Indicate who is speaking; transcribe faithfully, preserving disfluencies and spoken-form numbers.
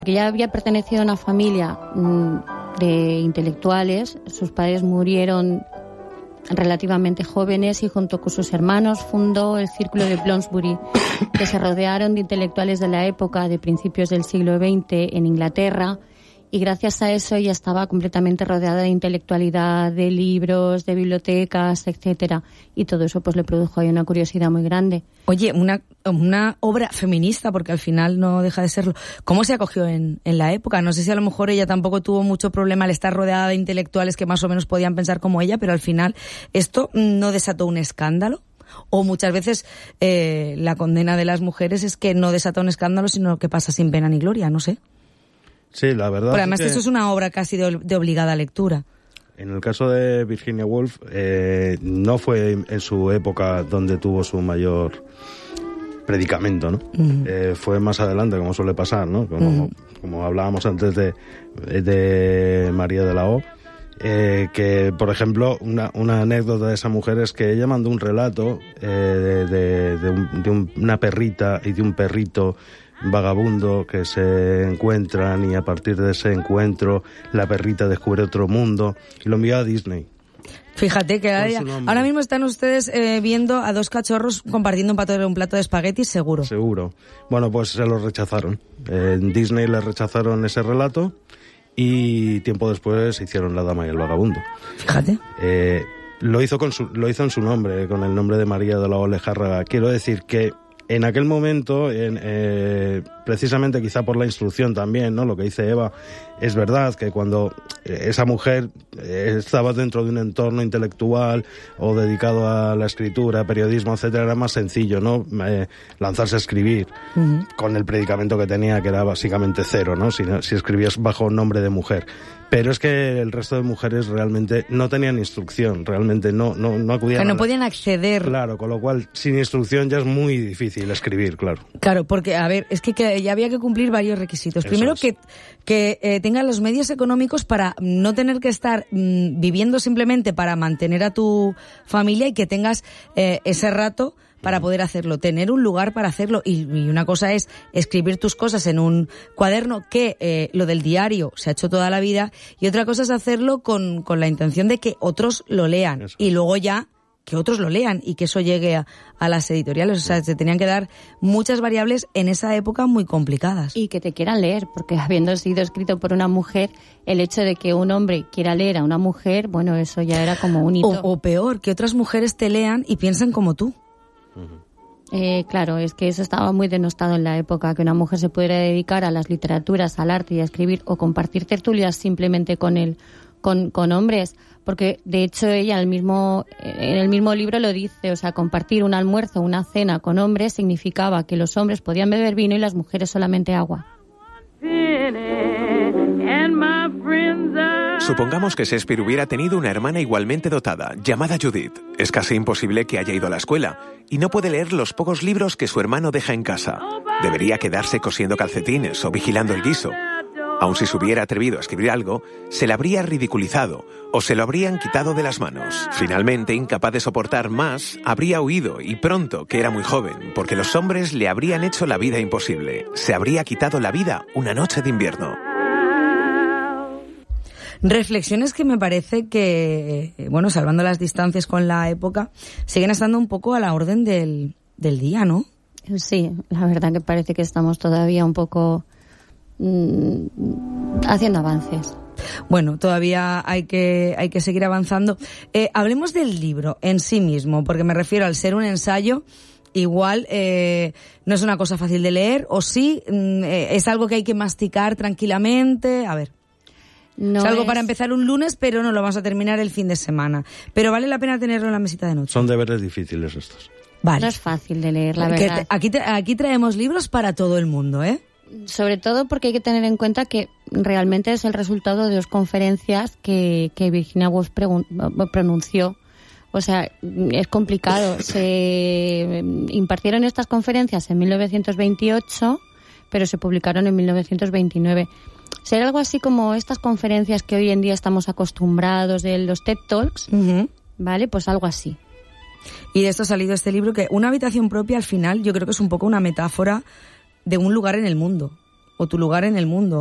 Speaker 1: Que ella había pertenecido a una familia mmm, de intelectuales, sus padres murieron relativamente jóvenes y junto con sus hermanos fundó el Círculo de Bloomsbury, que se rodearon de intelectuales de la época de principios del siglo veinte en Inglaterra, y gracias a eso ella estaba completamente rodeada de intelectualidad, de libros, de bibliotecas, etcétera, y todo eso pues le produjo ahí una curiosidad muy grande.
Speaker 2: Oye, una una obra feminista, porque al final no deja de serlo. ¿Cómo se acogió en, en la época? No sé si a lo mejor ella tampoco tuvo mucho problema al estar rodeada de intelectuales que más o menos podían pensar como ella, pero al final esto no desató un escándalo. O muchas veces eh, la condena de las mujeres es que no desata un escándalo, sino que pasa sin pena ni gloria, no sé.
Speaker 3: Sí, la verdad.
Speaker 2: Pero además
Speaker 3: es que
Speaker 2: eso es una obra casi de, de obligada lectura.
Speaker 3: En el caso de Virginia Woolf, eh, no fue en su época donde tuvo su mayor predicamento, ¿no? Uh-huh. Eh, fue más adelante, como suele pasar, ¿no? Como, uh-huh. como hablábamos antes de, de María de la O, eh, que, por ejemplo, una, una anécdota de esa mujer es que ella mandó un relato eh, de, de, de, un, de un, una perrita y de un perrito vagabundo que se encuentran, y a partir de ese encuentro la perrita descubre otro mundo y lo envió a Disney.
Speaker 2: Fíjate que ahora, ahora mismo están ustedes eh, viendo a dos cachorros compartiendo un plato de, un plato de espaguetis, seguro.
Speaker 3: Seguro. Bueno, pues se lo rechazaron. Eh, en Disney le rechazaron ese relato y tiempo después hicieron La dama y el vagabundo.
Speaker 2: Fíjate.
Speaker 3: Eh, lo hizo con su, lo hizo en su nombre, con el nombre de María de la O Lejárraga. Quiero decir que en aquel momento, en, eh, precisamente quizá por la instrucción también, ¿no? Lo que dice Eva, es verdad que cuando esa mujer eh, estaba dentro de un entorno intelectual o dedicado a la escritura, periodismo, etcétera, era más sencillo, ¿no? Eh, lanzarse a escribir, uh-huh. con el predicamento que tenía, que era básicamente cero, ¿no? Si, si escribías bajo nombre de mujer. Pero es que el resto de mujeres realmente no tenían instrucción, realmente no, no, no acudían.
Speaker 2: Que no
Speaker 3: a la...
Speaker 2: podían acceder.
Speaker 3: Claro, con lo cual, sin instrucción ya es muy difícil escribir, claro.
Speaker 2: Claro, porque, a ver, es que, que ya había que cumplir varios requisitos. Eso Primero, es. que, que eh, tengan los medios económicos para no tener que estar mmm, viviendo simplemente para mantener a tu familia, y que tengas eh, ese rato para poder hacerlo, tener un lugar para hacerlo. Y, y una cosa es escribir tus cosas en un cuaderno, que eh, lo del diario se ha hecho toda la vida, y otra cosa es hacerlo con, con la intención de que otros lo lean. Eso. Y luego ya que otros lo lean y que eso llegue a, a las editoriales. O sea, se tenían que dar muchas variables en esa época muy complicadas.
Speaker 1: Y que te quieran leer, porque habiendo sido escrito por una mujer, el hecho de que un hombre quiera leer a una mujer, bueno, eso ya era como un hito.
Speaker 2: O, o peor, que otras mujeres te lean y piensen como tú.
Speaker 1: Eh, claro, es que eso estaba muy denostado en la época, que una mujer se pudiera dedicar a las literaturas, al arte y a escribir o compartir tertulias simplemente con el, con, con hombres, porque de hecho ella en el mismo, en el mismo libro lo dice, o sea, compartir un almuerzo, una cena con hombres significaba que los hombres podían beber vino y las mujeres solamente agua.
Speaker 4: Supongamos que Shakespeare hubiera tenido una hermana igualmente dotada, llamada Judith. Es casi imposible que haya ido a la escuela y no puede leer los pocos libros que su hermano deja en casa. Debería quedarse cosiendo calcetines o vigilando el guiso. Aun si se hubiera atrevido a escribir algo, se le habría ridiculizado o se lo habrían quitado de las manos. Finalmente, incapaz de soportar más, habría huido, y pronto, que era muy joven, porque los hombres le habrían hecho la vida imposible. Se habría quitado la vida una noche de invierno.
Speaker 2: Reflexiones que me parece que, bueno, salvando las distancias con la época, siguen estando un poco a la orden del, del día, ¿no?
Speaker 1: Sí, la verdad que parece que estamos todavía un poco mmm, haciendo avances.
Speaker 2: Bueno, todavía hay que hay que seguir avanzando. Eh, hablemos del libro en sí mismo, porque me refiero al ser un ensayo. Igual eh, no es una cosa fácil de leer, o sí, eh, es algo que hay que masticar tranquilamente. A ver. No es algo es... para empezar un lunes, pero no lo vamos a terminar el fin de semana. Pero vale la pena tenerlo en la mesita de noche.
Speaker 3: Son deberes difíciles estos.
Speaker 1: Vale. No es fácil de leer, la verdad.
Speaker 2: Te, aquí, te, aquí traemos libros para todo el mundo, ¿eh?
Speaker 1: Sobre todo porque hay que tener en cuenta que realmente es el resultado de dos conferencias que, que Virginia Woolf pregun- pronunció. O sea, es complicado. Se impartieron estas conferencias en mil novecientos veintiocho, pero se publicaron en mil novecientos veintinueve. Será algo así como estas conferencias que hoy en día estamos acostumbrados de los TED Talks, uh-huh. ¿Vale? Pues algo así.
Speaker 2: Y de esto ha salido este libro, que una habitación propia al final yo creo que es un poco una metáfora de un lugar en el mundo. o tu lugar en el mundo.